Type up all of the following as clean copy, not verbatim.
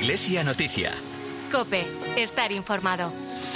Iglesia Noticia. COPE. Estar informado.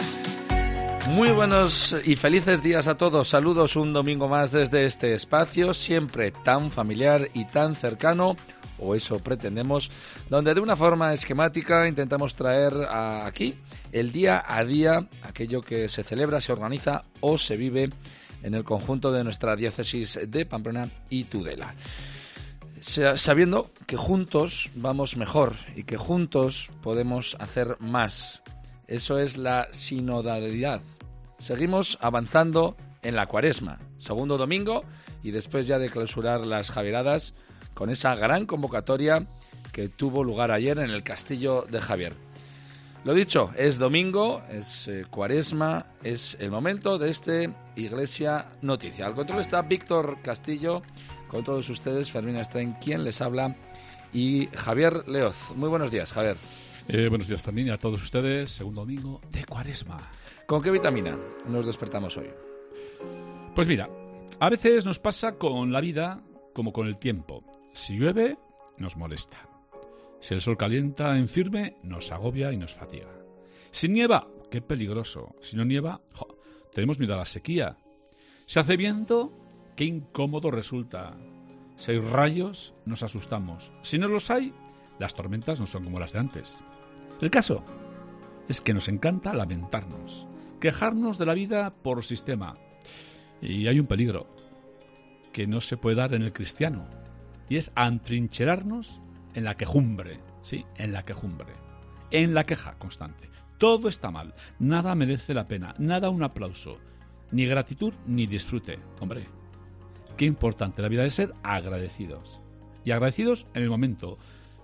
Muy buenos y felices días a todos. Saludos un domingo más desde este espacio, siempre tan familiar y tan cercano, o eso pretendemos, donde de una forma esquemática intentamos traer aquí el día a día, aquello que se celebra, se organiza o se vive en el conjunto de nuestra diócesis de Pamplona y Tudela. Sabiendo que juntos vamos mejor y que juntos podemos hacer más. Eso es la sinodalidad. Seguimos avanzando en la Cuaresma, segundo domingo, y después ya de clausurar las Javieradas con esa gran convocatoria que tuvo lugar ayer en el Castillo de Javier. Lo dicho, es domingo, es Cuaresma, es el momento de este Iglesia Noticia. Al control está Víctor Castillo, con todos ustedes, Fermín Estrain, quien les habla, y Javier Leoz. Muy buenos días, Javier. Buenos días, Fermín, a todos ustedes. Segundo domingo de Cuaresma. ¿Con qué vitamina nos despertamos hoy? Pues mira, a veces nos pasa con la vida como con el tiempo. Si llueve, nos molesta. Si el sol calienta en firme, nos agobia y nos fatiga. Si nieva, qué peligroso. Si no nieva, tenemos miedo a la sequía. Si hace viento, qué incómodo resulta. Si hay rayos, nos asustamos. Si no los hay, las tormentas no son como las de antes. El caso es que nos encanta lamentarnos, quejarnos de la vida por sistema. Y hay un peligro que no se puede dar en el cristiano, y es atrincherarnos en la quejumbre, sí, en la quejumbre, en la queja constante. Todo está mal, nada merece la pena, nada un aplauso, ni gratitud ni disfrute. Hombre, qué importante la vida es ser agradecidos. Y agradecidos en el momento,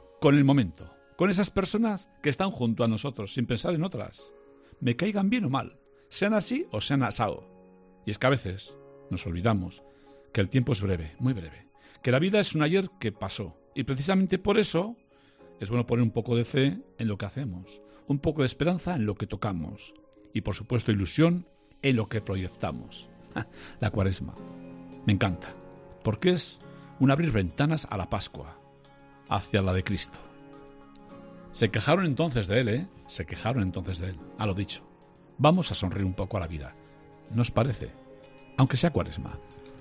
con esas personas que están junto a nosotros, sin pensar en otras. Me caigan bien o mal, sean así o sean asado. Y es que a veces nos olvidamos que el tiempo es breve, muy breve, que la vida es un ayer que pasó. Y precisamente por eso es bueno poner un poco de fe en lo que hacemos, un poco de esperanza en lo que tocamos y, por supuesto, ilusión en lo que proyectamos. La Cuaresma me encanta, porque es un abrir ventanas a la Pascua, hacia la de Cristo. Se quejaron entonces de él, Se quejaron entonces de él, a lo dicho. Vamos a sonreír un poco a la vida, ¿no os parece? Aunque sea Cuaresma.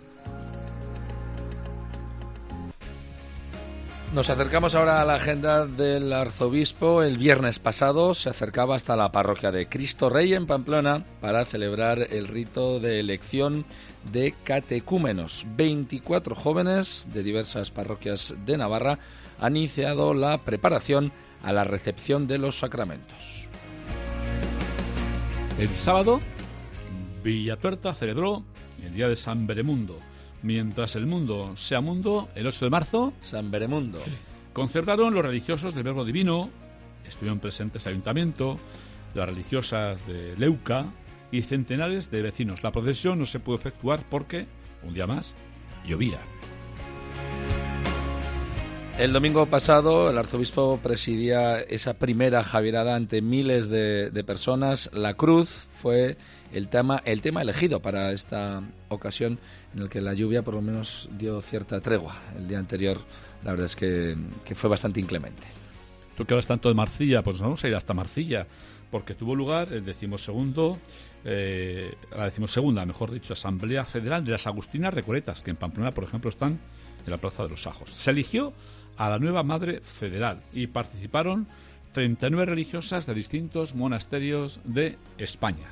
Nos acercamos ahora a la agenda del arzobispo. El viernes pasado se acercaba hasta la parroquia de Cristo Rey en Pamplona para celebrar el rito de elección de catecúmenos. 24 jóvenes de diversas parroquias de Navarra han iniciado la preparación a la recepción de los sacramentos. El sábado, Villatuerta celebró el día de San Beremundo. Mientras el mundo sea mundo, el 8 de marzo, San Beremundo, concertaron los religiosos del Verbo Divino, estuvieron presentes el ayuntamiento, las religiosas de Leuca y centenares de vecinos. La procesión no se pudo efectuar porque, un día más, llovía. El domingo pasado el arzobispo presidía esa primera javierada ante miles de personas. La cruz fue el tema elegido para esta ocasión, en el que la lluvia por lo menos dio cierta tregua. El día anterior la verdad es que fue bastante inclemente. Tú que hablas tanto de Marcilla, pues nos vamos a ir hasta Marcilla, porque tuvo lugar la decimosegunda, mejor dicho, Asamblea Federal de las Agustinas Recoletas, que en Pamplona, por ejemplo, están en la Plaza de los Sajos. Se eligió a la nueva Madre Federal y participaron 39 religiosas de distintos monasterios de España.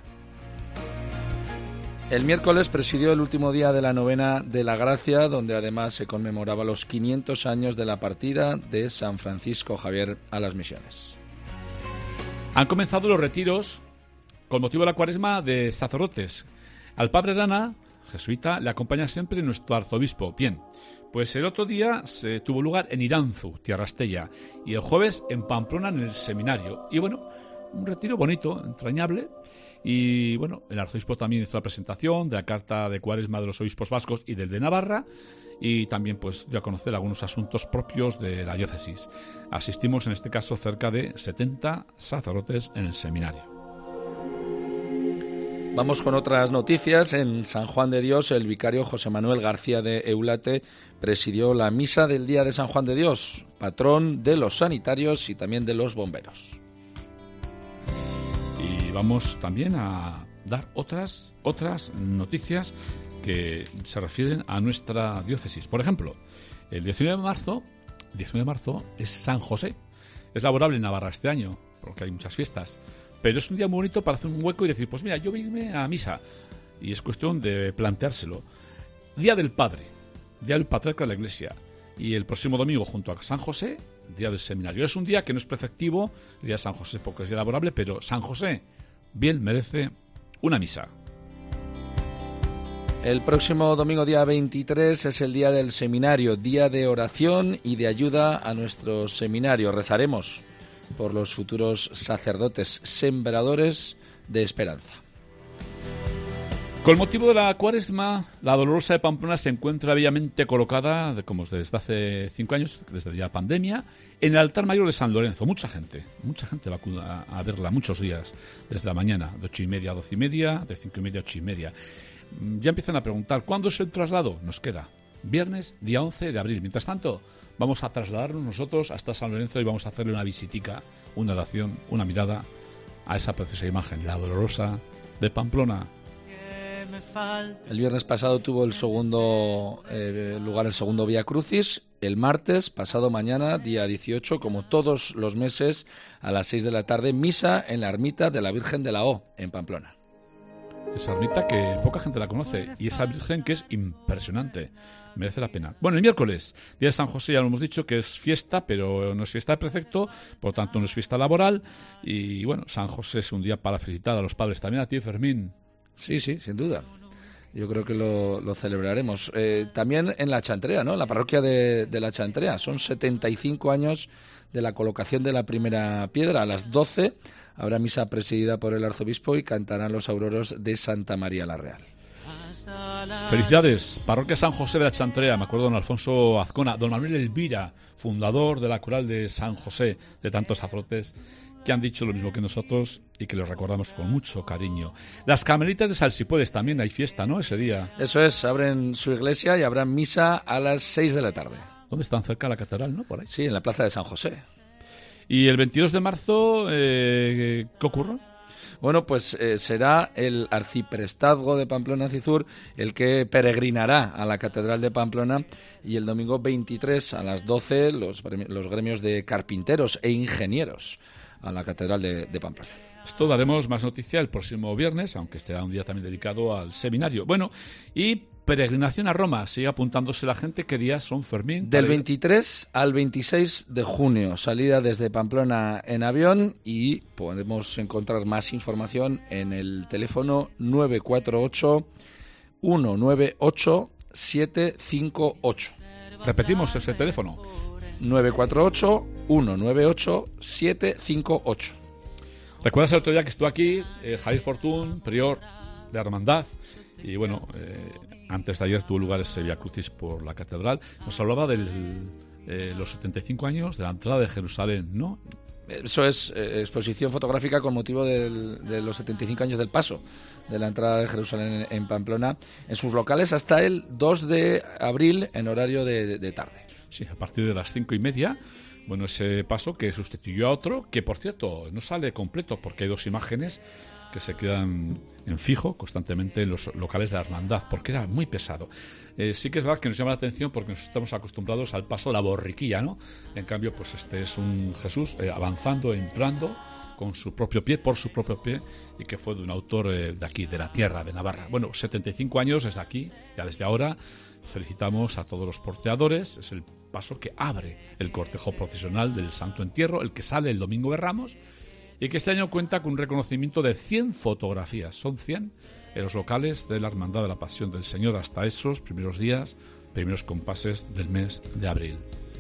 El miércoles presidió el último día de la novena de la Gracia, donde además se conmemoraba los 500 años de la partida de San Francisco Javier a las misiones. Han comenzado los retiros con motivo de la Cuaresma de sacerdotes. Al padre Rana, jesuita, le acompaña siempre nuestro arzobispo. Bien, pues el otro día se tuvo lugar en Iranzu, Tierra Estella, y el jueves en Pamplona, en el seminario. Y bueno, un retiro bonito, entrañable. Y bueno, el arzobispo también hizo la presentación de la carta de Cuaresma de los obispos vascos y del de Navarra, y también pues dio a conocer algunos asuntos propios de la diócesis. Asistimos en este caso cerca de 70 sacerdotes en el seminario. Vamos con otras noticias. En San Juan de Dios, el vicario José Manuel García de Eulate presidió la misa del día de San Juan de Dios. patrón de los sanitarios y también de los bomberos. Y vamos también a dar otras noticias que se refieren a nuestra diócesis. Por ejemplo, el 19 de marzo es San José. Es laborable en Navarra este año, porque hay muchas fiestas. Pero es un día muy bonito para hacer un hueco y decir, pues mira, yo irme a misa. Y es cuestión de planteárselo. Día del Padre, Día del Patriarca de la Iglesia. Y el próximo domingo, junto a San José, Día del Seminario. Es un día que no es preceptivo, el día de San José porque es día laborable, pero San José bien merece una misa. El próximo domingo, día 23, es el día del seminario, día de oración y de ayuda a nuestro seminario. Rezaremos por los futuros sacerdotes sembradores de esperanza. Con motivo de la Cuaresma, la Dolorosa de Pamplona se encuentra bellamente colocada, como desde hace 5 años, desde la pandemia, en el altar mayor de San Lorenzo. Mucha gente va a verla muchos días, desde la mañana, de 8:30 a 12:30, de 5:30 a 8:30. Ya empiezan a preguntar, ¿cuándo es el traslado? Nos queda viernes, día 11 de abril. Mientras tanto, vamos a trasladarnos nosotros hasta San Lorenzo y vamos a hacerle una visitica, una oración, una mirada a esa preciosa imagen, la Dolorosa de Pamplona. El viernes pasado tuvo el segundo lugar el segundo Vía Crucis. El martes, pasado mañana, día 18, como todos los meses, a las 6 de la tarde, misa en la ermita de la Virgen de la O, en Pamplona. Esa ermita que poca gente la conoce y esa Virgen que es impresionante, merece la pena. Bueno, el miércoles, día de San José, ya lo hemos dicho que es fiesta, pero no es fiesta de precepto, por tanto no es fiesta laboral. Y bueno, San José es un día para felicitar a los padres, también a ti, Fermín. Sí, sin duda. Yo creo que lo celebraremos. También en la Chantrea, ¿no? En la parroquia de la Chantrea. Son 75 años de la colocación de la primera piedra. A las 12 habrá misa presidida por el arzobispo y cantarán los auroros de Santa María la Real. Felicidades, Parroquia San José de la Chantrea. Me acuerdo de don Alfonso Azcona, don Manuel Elvira, fundador de la coral de San José, de tantos sacerdotes que han dicho lo mismo que nosotros y que los recordamos con mucho cariño. Las Carmelitas de Salsipuedes también hay fiesta, ¿no? Ese día. Eso es, abren su iglesia y habrá misa a las 6 de la tarde. ¿Dónde están? Cerca de la catedral, ¿no? Por ahí. Sí, en la plaza de San José. ¿Y el 22 de marzo qué ocurre? Bueno, pues será el arciprestazgo de Pamplona Cizur el que peregrinará a la Catedral de Pamplona, y el domingo 23 a las 12 los gremios de carpinteros e ingenieros a la Catedral de Pamplona. Esto daremos más noticia el próximo viernes, aunque será un día también dedicado al seminario. Bueno, y peregrinación a Roma, sigue apuntándose la gente. ¿Qué días son, Fermín? Del 23 al 26 de junio, salida desde Pamplona en avión, y podemos encontrar más información en el teléfono 948 198 758. Repetimos ese teléfono. 948 198 758. ¿Recuerdas el otro día que estuvo aquí Javier Fortún, prior de Hermandad? Y bueno, antes de ayer tuvo lugar ese Vía Crucis por la catedral. Nos hablaba de los 75 años de la entrada de Jerusalén, ¿no? Eso es exposición fotográfica con motivo de los 75 años del paso de la entrada de Jerusalén en Pamplona, en sus locales hasta el 2 de abril en horario de tarde. Sí, a partir de las 5:30. Bueno, ese paso que sustituyó a otro, que por cierto no sale completo porque hay 2 imágenes que se quedan en fijo constantemente en los locales de la hermandad, porque era muy pesado. Sí que es verdad que nos llama la atención porque nos estamos acostumbrados al paso de la borriquilla, ¿no? En cambio, pues este es un Jesús avanzando, entrando con su propio pie, por su propio pie, y que fue de un autor de aquí, de la tierra, de Navarra. Bueno, 75 años desde aquí, ya desde ahora. Felicitamos a todos los porteadores. Es el paso que abre el cortejo procesional del Santo Entierro, el que sale el Domingo de Ramos, y que este año cuenta con un reconocimiento de 100 fotografías. Son 100 en los locales de la Hermandad de la Pasión del Señor hasta esos primeros días, primeros compases del mes de abril.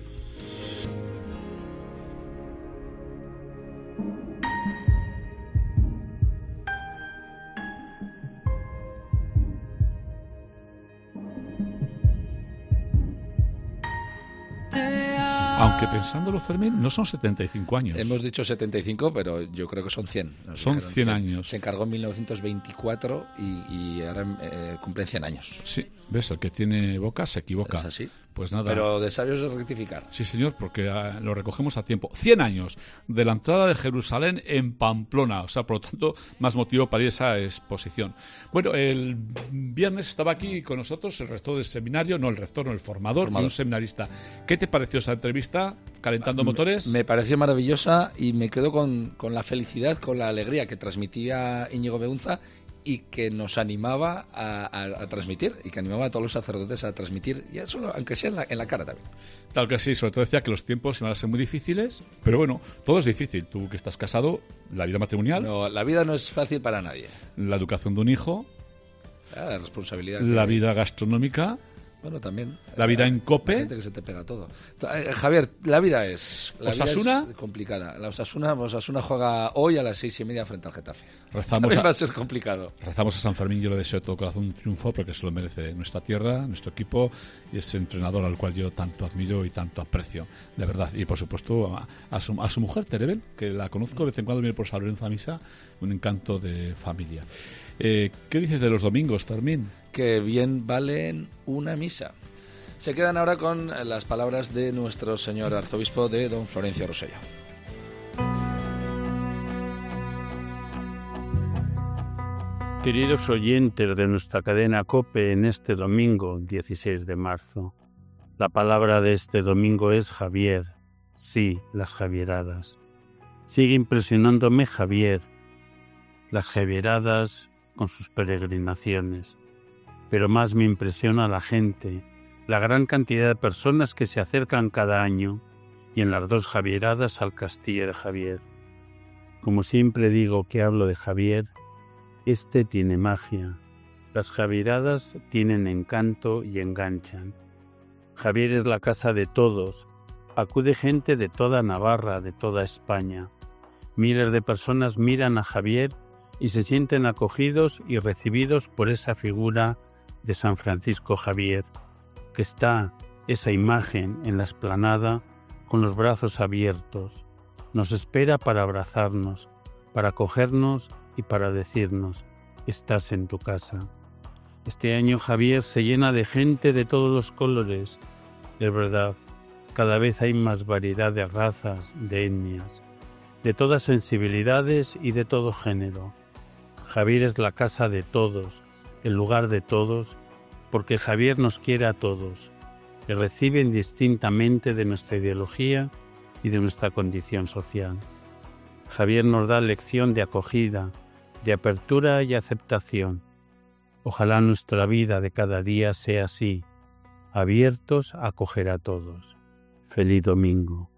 Aunque pensándolo, Fermín, no son 75 años. Hemos dicho 75, pero yo creo que son 100. Son 100 años. Se encargó en 1924 y ahora cumplen 100 años. Sí. ¿Ves? El que tiene boca se equivoca. Es así. Pues nada. Pero de sabios es rectificar. Sí, señor, porque lo recogemos a tiempo. 100 años de la entrada de Jerusalén en Pamplona. O sea, por lo tanto, más motivo para ir a esa exposición. Bueno, el viernes estaba aquí con nosotros el rector del seminario, no el rector, no el formador. Un seminarista. ¿Qué te pareció esa entrevista? ¿Calentando motores? Me pareció maravillosa y me quedo con la felicidad, con la alegría que transmitía Íñigo Beunza y que nos animaba a transmitir, y que animaba a todos los sacerdotes a transmitir, y eso, aunque sea en la cara también. Tal que sí, sobre todo decía que los tiempos iban a ser muy difíciles, pero bueno, todo es difícil. Tú que estás casado, la vida matrimonial... No, la vida no es fácil para nadie. La educación de un hijo... La responsabilidad. La vida gastronómica... Bueno, también. La vida en COPE. La gente que se te pega todo. Javier, la vida es complicada. La Osasuna juega hoy a las 6:30 frente al Getafe. Va a ser complicado. Rezamos a San Fermín, yo le deseo de todo corazón un triunfo porque se lo merece nuestra tierra, nuestro equipo y ese entrenador al cual yo tanto admiro y tanto aprecio, de verdad. Y por supuesto a su mujer, Terebel, que la conozco de vez en cuando, viene por San Lorenzo a misa, un encanto de familia. ¿Qué dices de los domingos, Fermín? Que bien valen una misa. Se quedan ahora con las palabras de nuestro señor arzobispo, de don Florencio Rosello. Queridos oyentes de nuestra cadena COPE, en este domingo 16 de marzo, la palabra de este domingo es Javier. Sí, las Javieradas. Sigue impresionándome Javier, las Javieradas con sus peregrinaciones. Pero más me impresiona la gente, la gran cantidad de personas que se acercan cada año y en las 2 Javieradas al Castillo de Javier. Como siempre digo que hablo de Javier, este tiene magia. Las Javieradas tienen encanto y enganchan. Javier es la casa de todos. Acude gente de toda Navarra, de toda España. Miles de personas miran a Javier y se sienten acogidos y recibidos por esa figura de San Francisco Javier, que está esa imagen en la explanada con los brazos abiertos. Nos espera para abrazarnos, para acogernos y para decirnos: estás en tu casa. Este año Javier se llena de gente de todos los colores. Es verdad, cada vez hay más variedad de razas, de etnias, de todas sensibilidades y de todo género. Javier es la casa de todos, el lugar de todos, porque Javier nos quiere a todos, y recibe indistintamente de nuestra ideología y de nuestra condición social. Javier nos da lección de acogida, de apertura y aceptación. Ojalá nuestra vida de cada día sea así, abiertos a acoger a todos. Feliz domingo.